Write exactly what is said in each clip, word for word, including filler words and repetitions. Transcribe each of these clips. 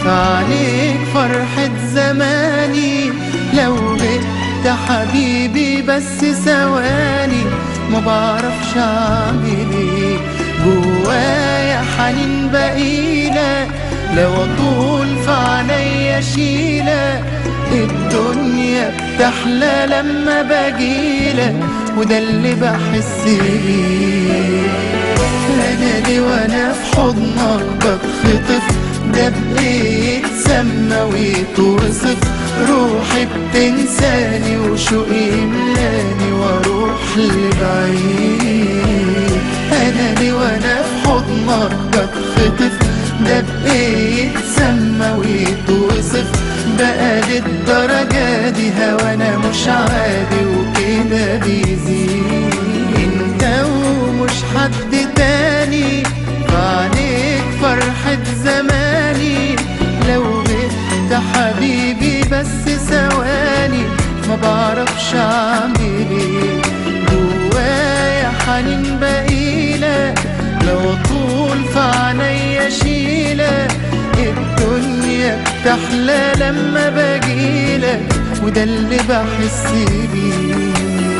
فعليك فرحة زماني، لو غبت حبيبي بس ثواني ما بعرفش اعمل ايه. جوايا حنين بقيلك، لو اطول في عينيا اشيلك. الدنيا بتحلى لما باجيلك، وده اللي بحس بيه. انا ليه وانا في حضنك بتخطف، ده بايد سما ويتوصف. روحي بتنساني وشوقي يملاني واروح لبعيد. انا ليه وانا في حضنك بتخطف، ده بايد سما ويتوصف. بقى للدرجة دي هوانا مش عادي وكده بيزيد. انت ومش حد تاني، فعليك فرحة زماني. لو غبت حبيبي بس ثواني ما بعرفش اعمل ايه. جوايا حنين بقيلك، لو اطول في عينيا اشيلك. الدنيا بتحلى لما باجيلك، وده اللي بحس بيه.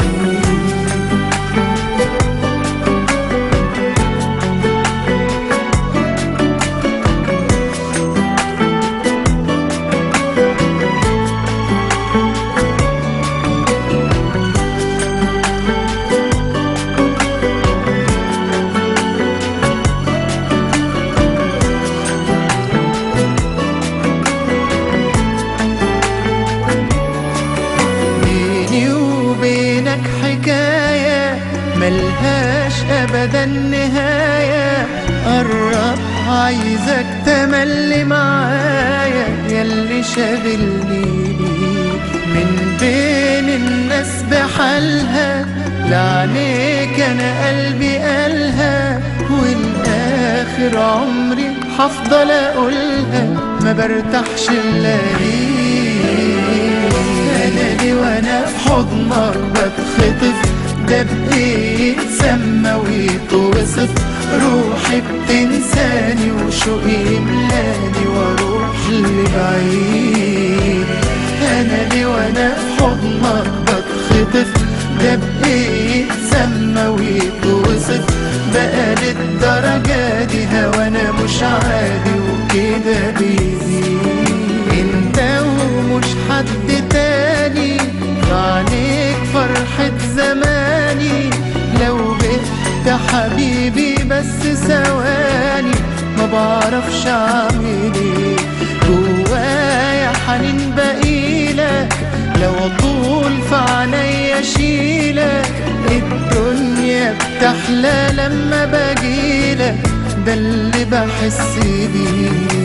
حكاية ملهاش أبدا نهاية. قرب عايزك تملي معايا، ياللي شاغلني بيك. من بين الناس بحالها، لعنيك أنا قلبي قالها. والآخر عمري هفضل أقولها، ما برتاحش إلا ليك. أنا ليه وأنا في حضنك بتخطف، ده بإيد سما ويتوصف. روحي بتنساني وشوقي يملاني واروح لبعيد. أنا ليه وأنا في حضنك بتخطف، ده بإيد سما ويتوصف. بقى للدرجة دي هوانا مش عادي وكده بيزيد. انت ومش حد تاني، فعليك فرحة زماني. لو غبت حبيبي بس ثواني ما بعرفش اعمل ايه. جوايا حنين بقيلك، لو اطول في عينيا اشيلك. الدنيا بتحلى لما باجيلك، ده اللي بحس بيه.